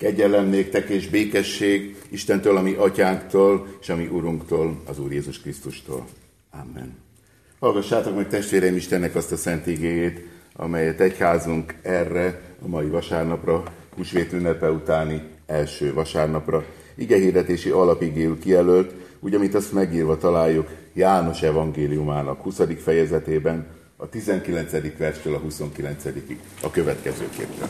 Kegyelem néktek és békesség Istentől, a mi atyánktól, és a mi Urunktól, az Úr Jézus Krisztustól. Amen. Hallgassátok meg, testvéreim, Istennek azt a szent igéjét, amelyet egyházunk erre a mai vasárnapra, húsvét ünnepe utáni első vasárnapra igehirdetési alapigéül kijelölt, úgy, amit azt megírva találjuk János evangéliumának 20. fejezetében, a 19. verstől a 29-ig a következőképpen.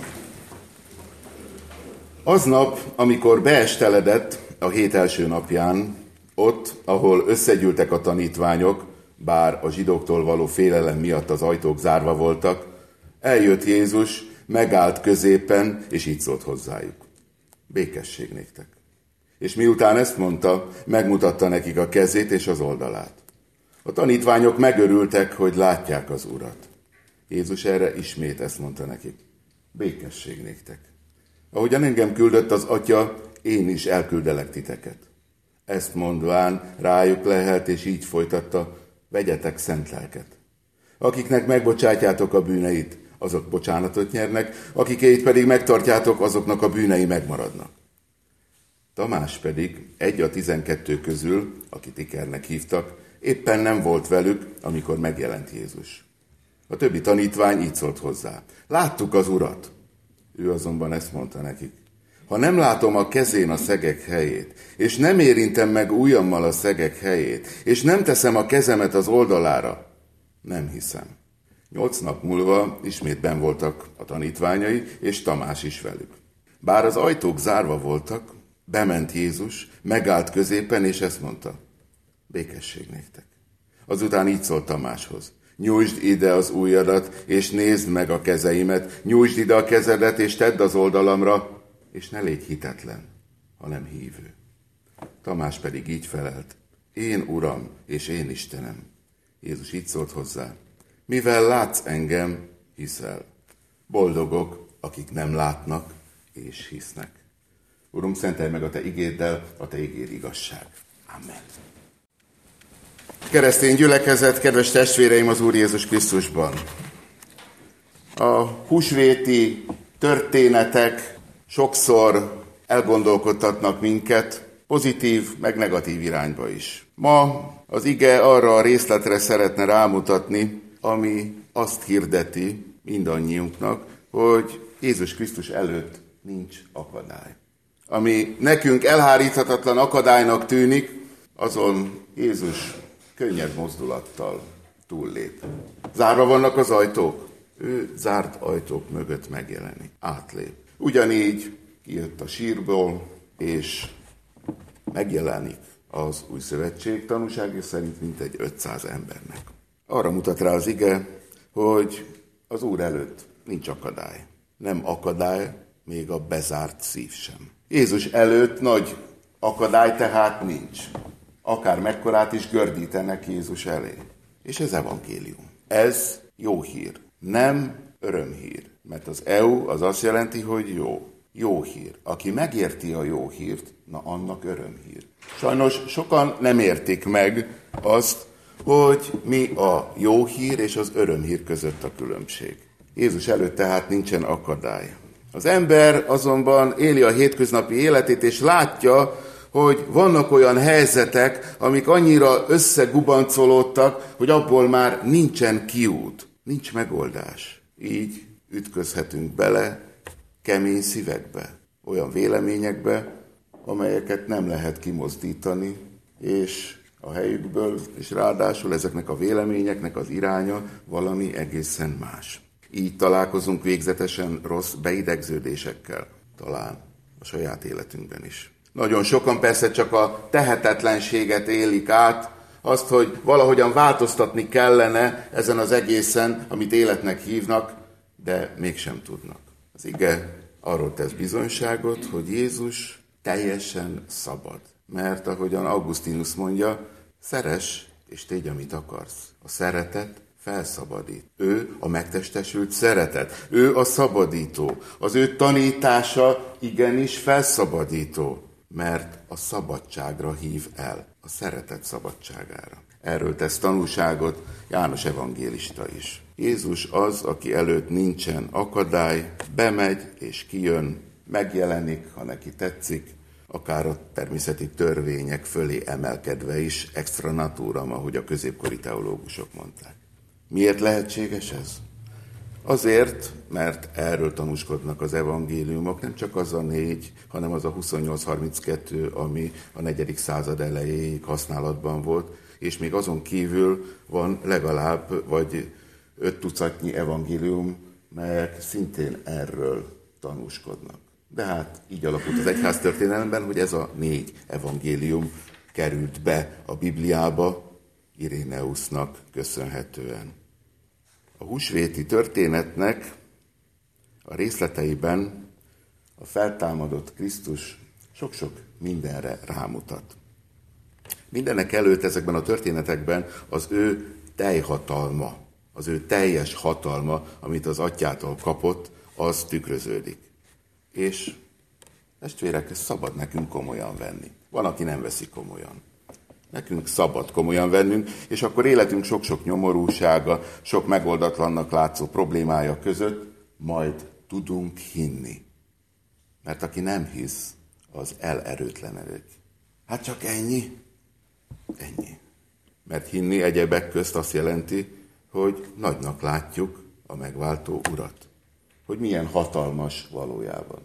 Aznap, amikor beesteledett a hét első napján, ott, ahol összegyűltek a tanítványok, bár a zsidóktól való félelem miatt az ajtók zárva voltak, eljött Jézus, megállt középen, és így szólt hozzájuk. Békesség néktek. És miután ezt mondta, megmutatta nekik a kezét és az oldalát. A tanítványok megörültek, hogy látják az Urat. Jézus erre ismét ezt mondta nekik. Békesség néktek. Ahogyan engem küldött az Atya, én is elküldelek titeket. Ezt mondván rájuk lehelt, és így folytatta, vegyetek szent lelket. Akiknek megbocsátjátok a bűneit, azok bocsánatot nyernek, akikéit pedig megtartjátok, azoknak a bűnei megmaradnak. Tamás pedig, egy a 12 közül, akit Ikernek hívtak, éppen nem volt velük, amikor megjelent Jézus. A többi tanítvány így szólt hozzá. Láttuk az Urat. Ő azonban ezt mondta nekik. Ha nem látom a kezén a szegek helyét, és nem érintem meg ujjammal a szegek helyét, és nem teszem a kezemet az oldalára, nem hiszem. 8 nap múlva ismét benn voltak a tanítványai, és Tamás is velük. Bár az ajtók zárva voltak, bement Jézus, megállt középen, és ezt mondta. Békesség néktek. Azután így szólt Tamáshoz. Nyújtsd ide az ujjadat, és nézd meg a kezeimet, nyújtsd ide a kezedet, és tedd az oldalamra, és ne légy hitetlen, hanem hívő. Tamás pedig így felelt. Én Uram, és én Istenem. Jézus így szólt hozzá. Mivel látsz engem, hiszel. Boldogok, akik nem látnak, és hisznek. Urunk, szentelj meg a Te igéddel, a Te igéd igazság. Amen. Keresztény gyülekezet, kedves testvéreim az Úr Jézus Krisztusban! A húsvéti történetek sokszor elgondolkodtatnak minket, pozitív, meg negatív irányba is. Ma az ige arra a részletre szeretne rámutatni, ami azt hirdeti mindannyiunknak, hogy Jézus Krisztus előtt nincs akadály. Ami nekünk elháríthatatlan akadálynak tűnik, azon Jézus könnyed mozdulattal túllép. Zárva vannak az ajtók, ő zárt ajtók mögött megjelenik, átlép. Ugyanígy kijött a sírból, és megjelenik az új szövetség tanúsága szerint mintegy 500 embernek. Arra mutat rá az ige, hogy az Úr előtt nincs akadály. Nem akadály, még a bezárt szív sem. Jézus előtt nagy akadály tehát nincs. Akár mekkorát is gördítenek Jézus elé. És ez evangélium. Ez jó hír, nem örömhír. Mert az EU az azt jelenti, hogy jó. Jó hír. Aki megérti a jó hírt, na annak örömhír. Sajnos sokan nem értik meg azt, hogy mi a jó hír és az örömhír között a különbség. Jézus előtt tehát nincsen akadály. Az ember azonban éli a hétköznapi életét, és látja, hogy vannak olyan helyzetek, amik annyira összegubancolódtak, hogy abból már nincsen kiút, nincs megoldás. Így ütközhetünk bele kemény szívekbe, olyan véleményekbe, amelyeket nem lehet kimozdítani, és a helyükből, és ráadásul ezeknek a véleményeknek az iránya valami egészen más. Így találkozunk végzetesen rossz beidegződésekkel, talán a saját életünkben is. Nagyon sokan persze csak a tehetetlenséget élik át, azt, hogy valahogyan változtatni kellene ezen az egészen, amit életnek hívnak, de mégsem tudnak. Az ige arról tesz bizonyságot, hogy Jézus teljesen szabad. Mert ahogyan Augustinus mondja, szeress és tégy, amit akarsz. A szeretet felszabadít. Ő a megtestesült szeretet. Ő a szabadító. Az ő tanítása igenis felszabadító, mert a szabadságra hív el, a szeretet szabadságára. Erről tesz tanúságot János evangélista is. Jézus az, aki előtt nincsen akadály, bemegy és kijön, megjelenik, ha neki tetszik, akár a természeti törvények fölé emelkedve is, extra naturam, ahogy a középkori teológusok mondták. Miért lehetséges ez? Azért, mert erről tanúskodnak az evangéliumok, nem csak az a 4, hanem az a 28-32, ami a 4. század elejéig használatban volt, és még azon kívül van legalább vagy 5 tucatnyi evangélium, melyek szintén erről tanúskodnak. De hát így alakult az egyháztörténelemben, hogy ez a 4 evangélium került be a Bibliába Iréneusnak köszönhetően. A húsvéti történetnek a részleteiben a feltámadott Krisztus sok-sok mindenre rámutat. Mindenek előtt ezekben a történetekben az ő teljhatalma, az ő teljes hatalma, amit az atyától kapott, az tükröződik. És testvérek, ezt szabad nekünk komolyan venni. Van, aki nem veszi komolyan. Nekünk szabad komolyan vennünk, és akkor életünk sok-sok nyomorúsága, sok megoldatlannak látszó problémája között majd tudunk hinni. Mert aki nem hisz, az elerőtlenedik. Hát csak ennyi? Ennyi. Mert hinni egyebek közt azt jelenti, hogy nagynak látjuk a megváltó Urat. Hogy milyen hatalmas valójában.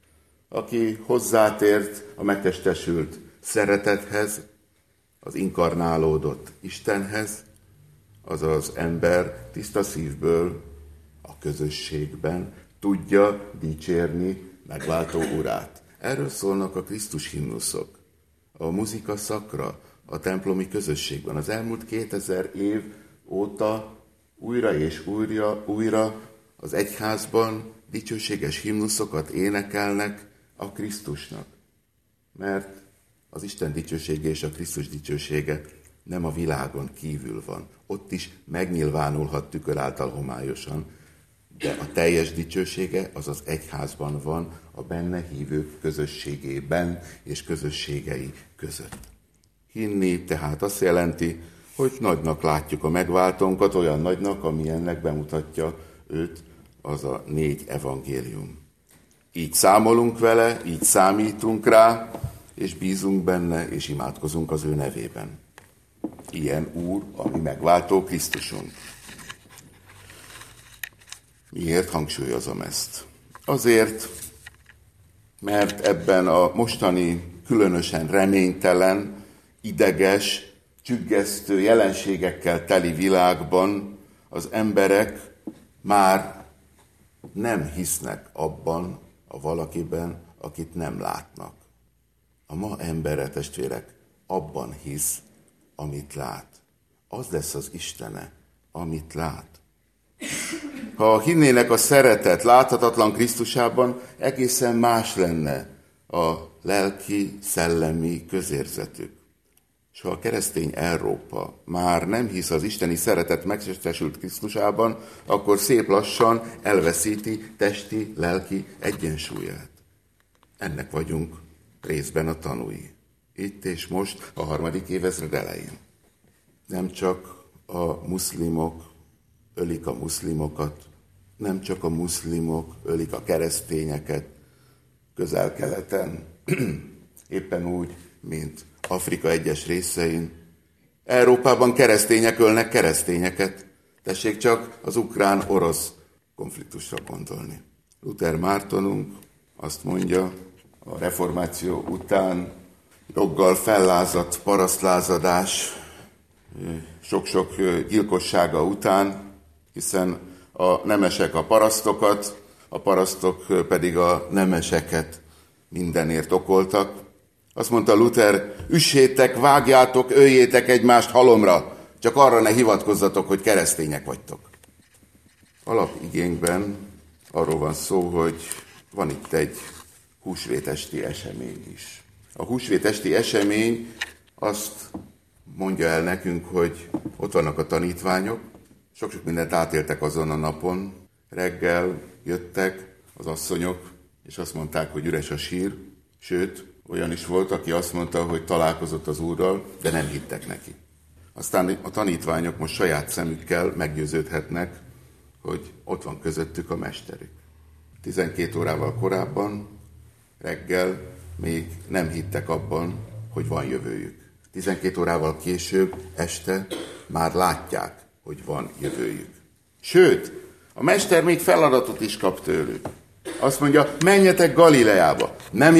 Aki hozzátért a megtestesült szeretethez, az inkarnálódott Istenhez, az az ember tiszta szívből a közösségben tudja dicsérni megváltó Urát. Erről szólnak a Krisztus himnuszok. A muzika szakra, a templomi közösségben. Az elmúlt 2000 év óta újra és újra az egyházban dicsőséges himnuszokat énekelnek a Krisztusnak. Mert az Isten dicsősége és a Krisztus dicsősége nem a világon kívül van. Ott is megnyilvánulhat tükör által homályosan, de a teljes dicsősége az az egyházban van, a benne hívők közösségében és közösségei között. Hinni tehát azt jelenti, hogy nagynak látjuk a megváltónkat, olyan nagynak, amilyennek bemutatja őt az a 4 evangélium. Így számolunk vele, így számítunk rá, és bízunk benne, és imádkozunk az ő nevében. Ilyen Úr, a mi megváltó Krisztusunk. Miért hangsúlyozom ezt? Azért, mert ebben a mostani különösen reménytelen, ideges, csüggesztő jelenségekkel teli világban az emberek már nem hisznek abban a valakiben, akit nem látnak. A ma embere, testvérek, abban hisz, amit lát. Az lesz az Istene, amit lát. Ha hinnének a szeretet láthatatlan Krisztusában, egészen más lenne a lelki, szellemi közérzetük. És ha a keresztény Európa már nem hisz az isteni szeretet megtestesült Krisztusában, akkor szép lassan elveszíti testi, lelki egyensúlyát. Ennek vagyunk részben a tanúi. Itt és most a 3. évezred elején. Nem csak a muszlimok ölik a muszlimokat, nem csak a muszlimok ölik a keresztényeket Közel-Keleten, éppen úgy, mint Afrika egyes részein. Európában keresztények ölnek keresztényeket. Tessék csak az ukrán-orosz konfliktusra gondolni. Luther Mártonunk azt mondja, a reformáció után joggal fellázadt parasztlázadás sok-sok gyilkossága után, hiszen a nemesek a parasztok pedig a nemeseket mindenért okoltak. Azt mondta Luther, üssétek, vágjátok, öljétek egymást halomra, csak arra ne hivatkozzatok, hogy keresztények vagytok. Alapigénkben arról van szó, hogy van itt egy húsvétesti esemény is. A húsvétesti esemény azt mondja el nekünk, hogy ott vannak a tanítványok, sok-sok mindent átéltek azon a napon. Reggel jöttek az asszonyok, és azt mondták, hogy üres a sír, sőt, olyan is volt, aki azt mondta, hogy találkozott az Úrral, de nem hittek neki. Aztán a tanítványok most saját szemükkel meggyőződhetnek, hogy ott van közöttük a mesterük. 12 órával korábban reggel még nem hittek abban, hogy van jövőjük. 12 órával később, este már látják, hogy van jövőjük. Sőt, a mester még feladatot is kap tőlük. Azt mondja, menjetek Galileába. Nem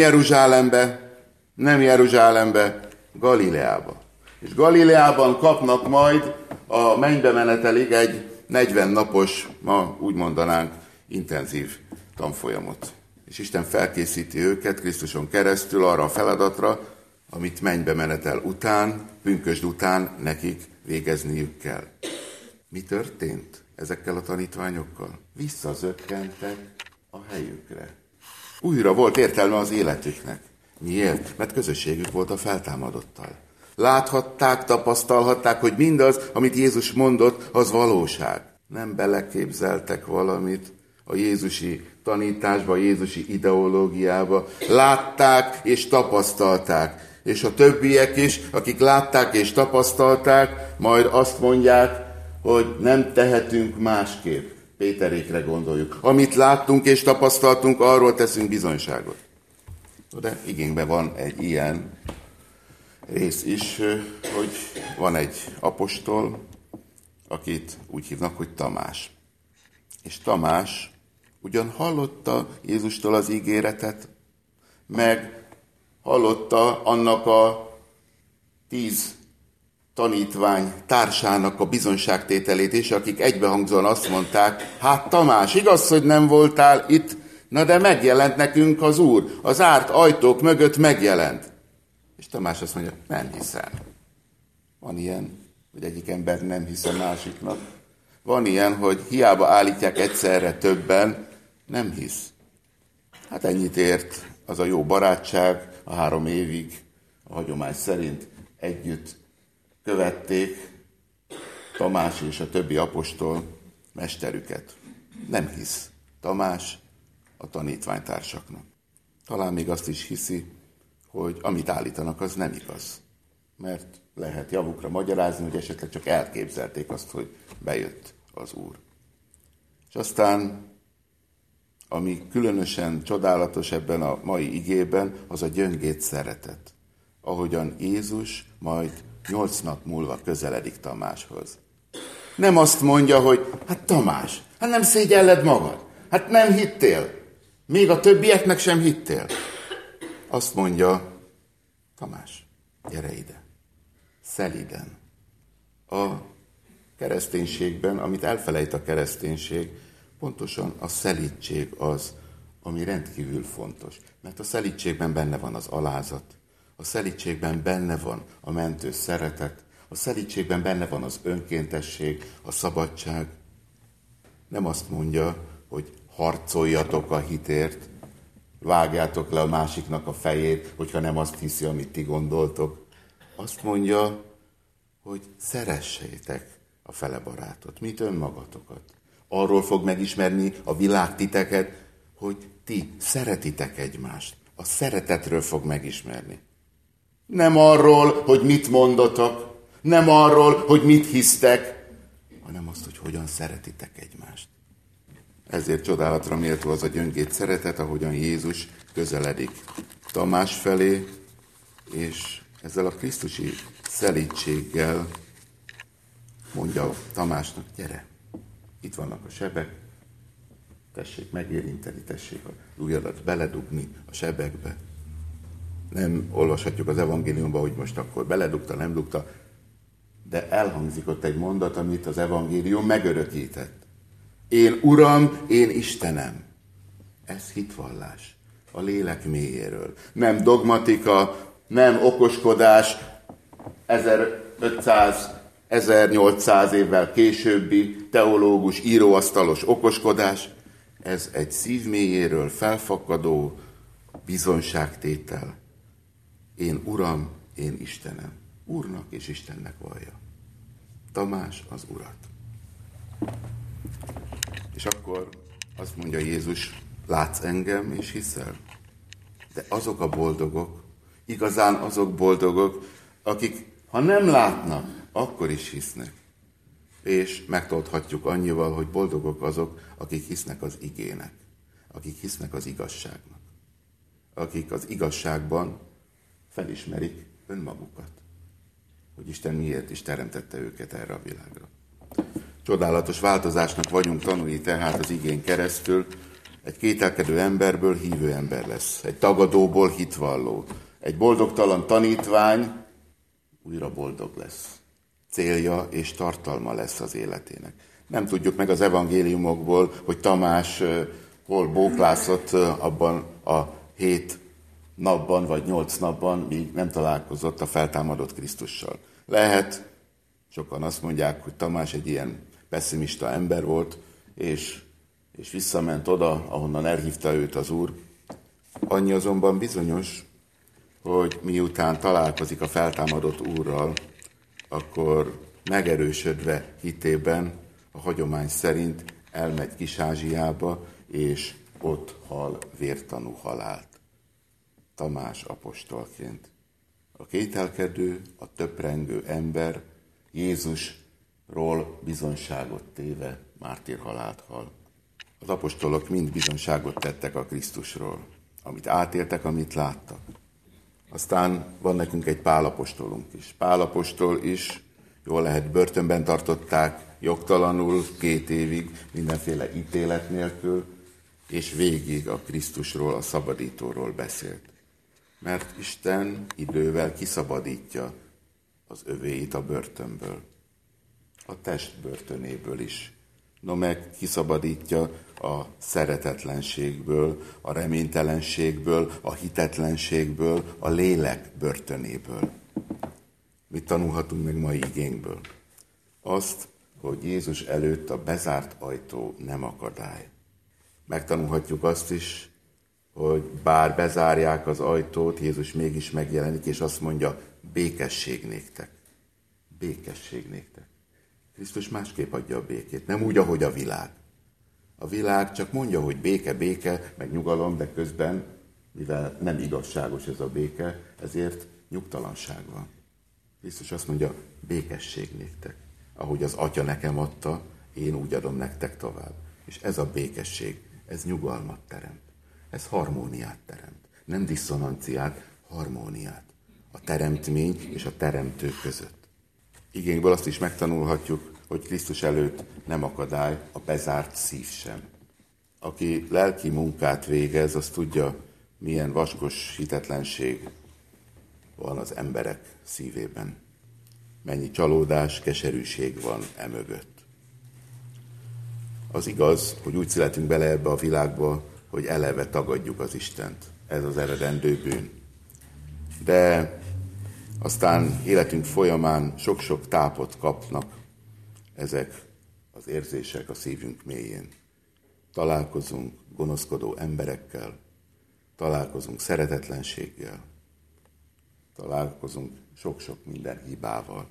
Jeruzsálembe, Galileába. És Galileában kapnak majd a mennybe menetelig egy 40 napos, ma úgy mondanánk, intenzív tanfolyamot. És Isten felkészíti őket Krisztuson keresztül arra a feladatra, amit mennybe menetel után, pünkösd után nekik végezniük kell. Mi történt ezekkel a tanítványokkal? Visszazökkentek a helyükre. Újra volt értelme az életüknek. Miért? Mert közösségük volt a feltámadottal. Láthatták, tapasztalhatták, hogy mindaz, amit Jézus mondott, az valóság. Nem beleképzeltek valamit a jézusi tanításba, a jézusi ideológiába. Látták és tapasztalták. És a többiek is, akik látták és tapasztalták, majd azt mondják, hogy nem tehetünk másképp. Péterékre gondoljuk. Amit láttunk és tapasztaltunk, arról teszünk bizonyságot. De igényben van egy ilyen rész is, hogy van egy apostol, akit úgy hívnak, hogy Tamás. És Tamás ugyan hallotta Jézustól az ígéretet, meg hallotta annak a 10 tanítvány társának a bizonyságtételét is, akik egybehangzóan azt mondták, hát Tamás, igaz, hogy nem voltál itt, na de megjelent nekünk az Úr, az zárt ajtók mögött megjelent. És Tamás azt mondja, nem hiszem. Van ilyen, hogy egyik ember nem hisz a másiknak. Van ilyen, hogy hiába állítják egyszerre többen, nem hisz. Hát ennyit ért az a jó barátság, a 3 évig a hagyomány szerint együtt követték Tamás és a többi apostol mesterüket. Nem hisz Tamás a tanítványtársaknak. Talán még azt is hiszi, hogy amit állítanak, az nem igaz. Mert lehet javukra magyarázni, hogy esetleg csak elképzelték azt, hogy bejött az Úr. És aztán, ami különösen csodálatos ebben a mai igében, az a gyöngéd szeretet. Ahogyan Jézus majd 8 nap múlva közeledik Tamáshoz. Nem azt mondja, hogy hát Tamás, hát nem szégyelled magad, hát nem hittél, még a többieknek sem hittél. Azt mondja, Tamás, gyere ide, szelíden. A kereszténységben, amit elfelejt a kereszténység, pontosan a szelídség az, ami rendkívül fontos. Mert a szelídségben benne van az alázat, a szelídségben benne van a mentő szeretet, a szelídségben benne van az önkéntesség, a szabadság. Nem azt mondja, hogy harcoljatok a hitért, vágjátok le a másiknak a fejét, hogyha nem azt hiszi, amit ti gondoltok. Azt mondja, hogy szeressétek a fele barátot, mint önmagatokat. Arról fog megismerni a világ titeket, hogy ti szeretitek egymást. A szeretetről fog megismerni. Nem arról, hogy mit mondotok, nem arról, hogy mit hisztek, hanem azt, hogy hogyan szeretitek egymást. Ezért csodálatra méltó az a gyöngéd szeretet, ahogyan Jézus közeledik Tamás felé, és ezzel a krisztusi szelídséggel mondja Tamásnak, gyere, itt vannak a sebek, tessék megérinteni, tessék az ujjadat beledugni a sebekbe. Nem olvashatjuk az evangéliumban, hogy most akkor beledugta, nem dugta, de elhangzik ott egy mondat, amit az evangélium megörökített. Én Uram, én Istenem. Ez hitvallás a lélek mélyéről. Nem dogmatika, nem okoskodás, 1500-1800 évvel későbbi teológus, íróasztalos okoskodás. Ez egy szív mélyéről felfakadó bizonyságtétel. Én Uram, én Istenem. Úrnak és Istennek vallja. Tamás az Urat. És akkor azt mondja Jézus, látsz engem és hiszel? De azok a boldogok, igazán azok boldogok, akik ha nem látnak, akkor is hisznek. És megtolthatjuk annyival, hogy boldogok azok, akik hisznek az igének, akik hisznek az igazságnak. akik az igazságban felismerik önmagukat, hogy Isten miért is teremtette őket erre a világra. Csodálatos változásnak vagyunk tanulni tehát az igén keresztül. Egy kételkedő emberből hívő ember lesz, egy tagadóból hitvalló, egy boldogtalan tanítvány újra boldog lesz. Célja és tartalma lesz az életének. Nem tudjuk meg az evangéliumokból, hogy Tamás hol bóklászott abban a 7 napban vagy 8 napban, míg nem találkozott a feltámadott Krisztussal. Lehet, sokan azt mondják, hogy Tamás egy ilyen pessimista ember volt, és visszament oda, ahonnan elhívta őt az Úr. Annyi azonban bizonyos, hogy miután találkozik a feltámadott Úrral, akkor megerősödve hitében, a hagyomány szerint elmegy Kis-Ázsiába, és ott hal vértanú halált. Tamás apostolként. A kételkedő, a töprengő ember Jézusról bizonyságot téve mártírhalált hal. Az apostolok mind bizonyságot tettek a Krisztusról, amit átéltek, amit láttak. Aztán van nekünk egy Pál apostolunk is. Pál apostol is, jól lehet, börtönben tartották, jogtalanul 2 évig, mindenféle ítélet nélkül, és végig a Krisztusról, a szabadítóról beszélt. Mert Isten idővel kiszabadítja az övéit a börtönből, a test börtönéből is. No meg kiszabadítja a szeretetlenségből, a reménytelenségből, a hitetlenségből, a lélek börtönéből. Mit tanulhatunk meg mai igénkből? Azt, hogy Jézus előtt a bezárt ajtó nem akadály. Megtanulhatjuk azt is, hogy bár bezárják az ajtót, Jézus mégis megjelenik, és azt mondja, békesség néktek. Békesség néktek. Krisztus másképp adja a békét, nem úgy, ahogy a világ. A világ csak mondja, hogy béke, béke, meg nyugalom, de közben, mivel nem igazságos ez a béke, ezért nyugtalanság van. Krisztus azt mondja, békesség néktek. Ahogy az Atya nekem adta, én úgy adom nektek tovább. És ez a békesség, ez nyugalmat teremt. Ez harmóniát teremt. Nem diszonanciát, harmóniát. A teremtmény és a teremtő között. Igényből azt is megtanulhatjuk, hogy Krisztus előtt nem akadály a bezárt szív sem. Aki lelki munkát végez, az tudja, milyen vaskos hitetlenség van az emberek szívében. Mennyi csalódás, keserűség van emögött. Az igaz, hogy úgy születünk bele ebbe a világba, hogy eleve tagadjuk az Istent. Ez az eredendő bűn. De aztán életünk folyamán sok-sok tápot kapnak ezek az érzések a szívünk mélyén. Találkozunk gonoszkodó emberekkel, találkozunk szeretetlenséggel, találkozunk sok-sok minden hibával.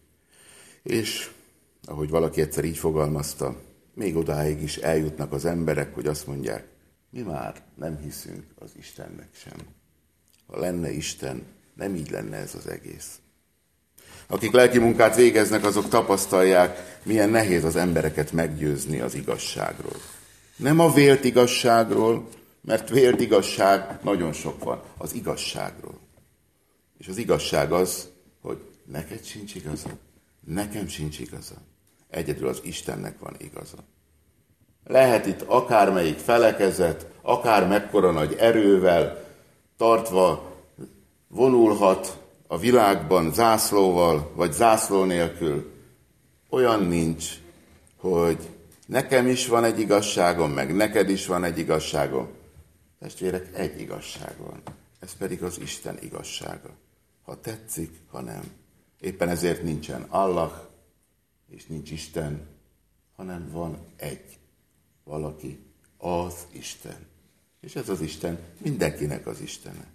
És, ahogy valaki egyszer így fogalmazta, még odáig is eljutnak az emberek, hogy azt mondják, mi már nem hiszünk az Istennek sem. Ha lenne Isten, nem így lenne ez az egész. Akik lelki munkát végeznek, azok tapasztalják, milyen nehéz az embereket meggyőzni az igazságról. Nem a vélt igazságról, mert vélt igazság nagyon sok van, az igazságról. És az igazság az, hogy neked sincs igaza, nekem sincs igaza. Egyedül az Istennek van igaza. Lehet itt akármelyik felekezet, akár mekkora nagy erővel tartva vonulhat a világban zászlóval, vagy zászló nélkül. Olyan nincs, hogy nekem is van egy igazságom, meg neked is van egy igazságom. Testvérek, egy igazság van. Ez pedig az Isten igazsága. Ha tetszik, ha nem. Éppen ezért nincsen Allah, és nincs Isten, hanem van egy valaki, az Isten. És ez az Isten mindenkinek az Istene.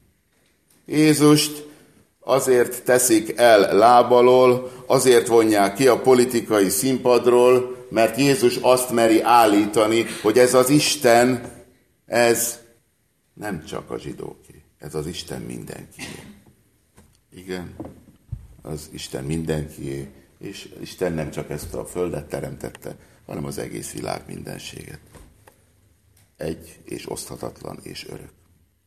Jézust azért teszik el lábalól, azért vonják ki a politikai színpadról, mert Jézus azt meri állítani, hogy ez az Isten, ez nem csak a zsidóké, ez az Isten mindenkié. Igen, az Isten mindenkié, és Isten nem csak ezt a földet teremtette, hanem az egész világ mindenséget. Egy és oszthatatlan és örök.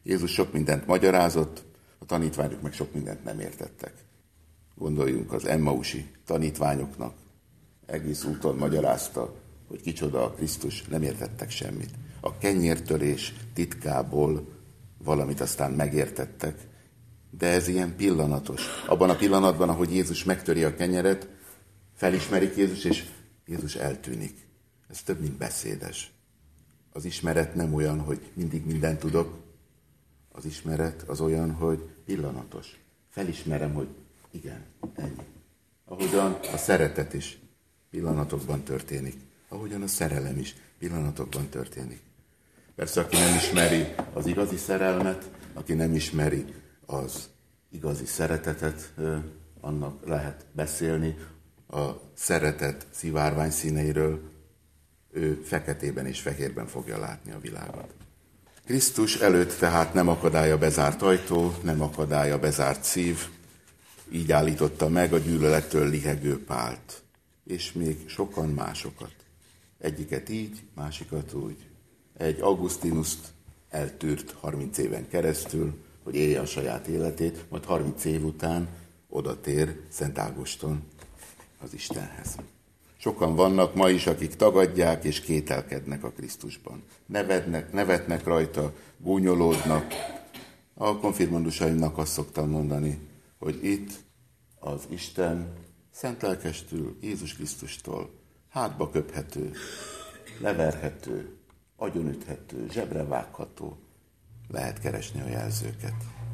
Jézus sok mindent magyarázott, a tanítványok meg sok mindent nem értettek. Gondoljunk az Emmausi tanítványoknak. Egész úton magyarázta, hogy kicsoda a Krisztus, nem értettek semmit. A kenyértörés titkából valamit aztán megértettek, de ez ilyen pillanatos. Abban a pillanatban, ahogy Jézus megtöri a kenyeret, felismerik Jézus, és Jézus eltűnik. Ez több, mint beszédes. Az ismeret nem olyan, hogy mindig mindent tudok. Az ismeret az olyan, hogy pillanatos. Felismerem, hogy igen, ennyi. Ahogyan a szeretet is pillanatokban történik. Ahogyan a szerelem is pillanatokban történik. Persze, aki nem ismeri az igazi szerelmet, aki nem ismeri az igazi szeretetet, annak lehet beszélni a szeretet szivárvány színeiről, ő feketében és fehérben fogja látni a világot. Krisztus előtt tehát nem akadály a bezárt ajtó, nem akadály a bezárt szív, így állította meg a gyűlölettől lihegő Pált, és még sokan másokat. Egyiket így, másikat úgy. Egy Augustinust eltűrt 30 éven keresztül, hogy élje a saját életét, majd 30 év után odatér Szent Ágoston az Istenhez. Sokan vannak ma is, akik tagadják és kételkednek a Krisztusban. Nevetnek rajta, gúnyolódnak. A konfirmandusaimnak azt szoktam mondani, hogy itt az Isten szent lelkestül Jézus Krisztustól hátba köphető, leverhető, agyonüthető, zsebre vágható. Lehet keresni a jelzőket.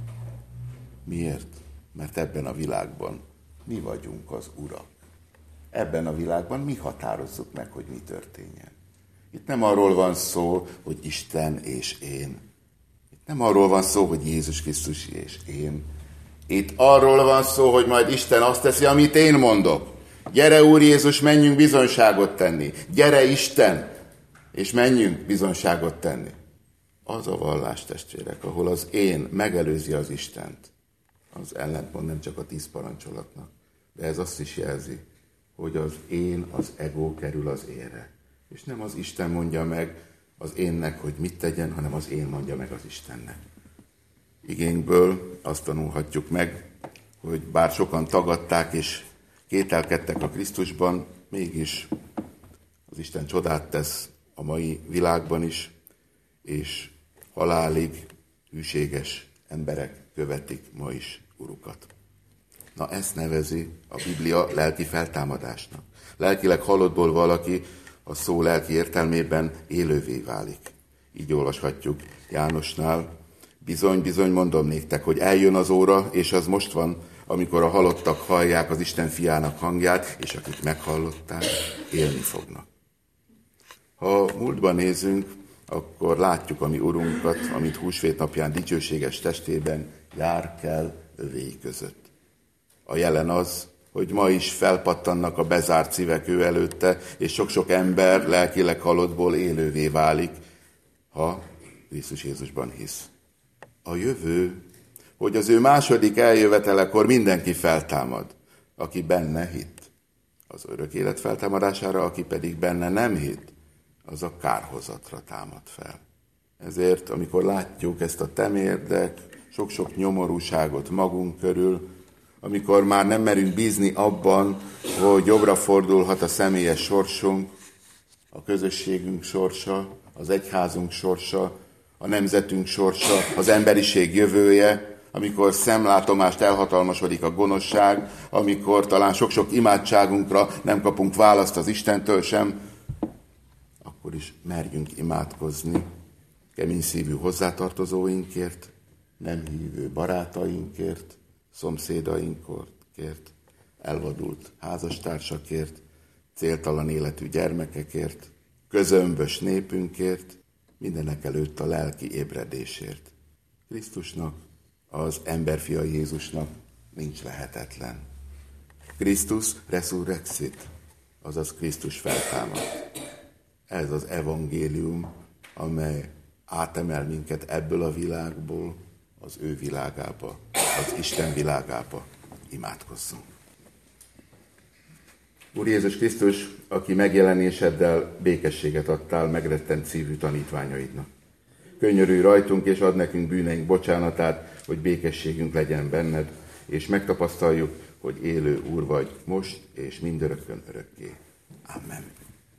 Miért? Mert ebben a világban mi vagyunk az urak. Ebben a világban mi határozzuk meg, hogy mi történjen. Itt nem arról van szó, hogy Isten és én. Itt nem arról van szó, hogy Jézus Krisztus és én. Itt arról van szó, hogy majd Isten azt teszi, amit én mondok. Gyere, Úr Jézus, menjünk bizonyságot tenni. Gyere, Isten, és menjünk bizonyságot tenni. Az a vallás, testvérek, ahol az én megelőzi az Istent. Az ellentmond nem csak a 10 parancsolatnak, de ez azt is jelzi, hogy az én, az ego kerül az énre. És nem az Isten mondja meg az énnek, hogy mit tegyen, hanem az én mondja meg az Istennek. Igényből azt tanulhatjuk meg, hogy bár sokan tagadták és kételkedtek a Krisztusban, mégis az Isten csodát tesz a mai világban is, és halálig hűséges emberek követik ma is Urukat. Na, ezt nevezi a Biblia lelki feltámadásnak. Lelkileg halottból valaki a szó lelki értelmében élővé válik. Így olvashatjuk Jánosnál. Bizony, bizony mondom néktek, hogy eljön az óra, és az most van, amikor a halottak hallják az Isten fiának hangját, és akik meghallották, élni fognak. Ha múltban nézünk, akkor látjuk a mi Urunkat, amit húsvét napján dicsőséges testében jár kell övéi között. A jelen az, hogy ma is felpattannak a bezárt szívek ő előtte, és sok-sok ember lelkileg halottból élővé válik, ha Krisztus Jézusban hisz. A jövő, hogy az ő második eljövetelekor mindenki feltámad, aki benne hitt. Az örök élet feltámadására, aki pedig benne nem hitt, az a kárhozatra támad fel. Ezért, amikor látjuk ezt a temérdek, sok-sok nyomorúságot magunk körül, amikor már nem merünk bízni abban, hogy jobbra fordulhat a személyes sorsunk, a közösségünk sorsa, az egyházunk sorsa, a nemzetünk sorsa, az emberiség jövője, amikor szemlátomást elhatalmasodik a gonoszság, amikor talán sok-sok imádságunkra nem kapunk választ az Istentől sem, akkor is merjünk imádkozni kemény szívű hozzátartozóinkért, nem hívő barátainkért, szomszédainkért, elvadult házastársakért, céltalan életű gyermekekért, közömbös népünkért, mindenekelőtt a lelki ébredésért. Krisztusnak, az emberfia Jézusnak nincs lehetetlen. Krisztus resurrexit, azaz Krisztus feltámad. Ez az evangélium, amely átemel minket ebből a világból az ő világába, az Isten világába. Imádkozzunk. Úr Jézus Krisztus, aki megjelenéseddel békességet adtál megrettent szívű tanítványaidnak. Könyörülj rajtunk, és add nekünk bűneink bocsánatát, hogy békességünk legyen benned, és megtapasztaljuk, hogy élő Úr vagy most, és mindörökkön örökké. Amen.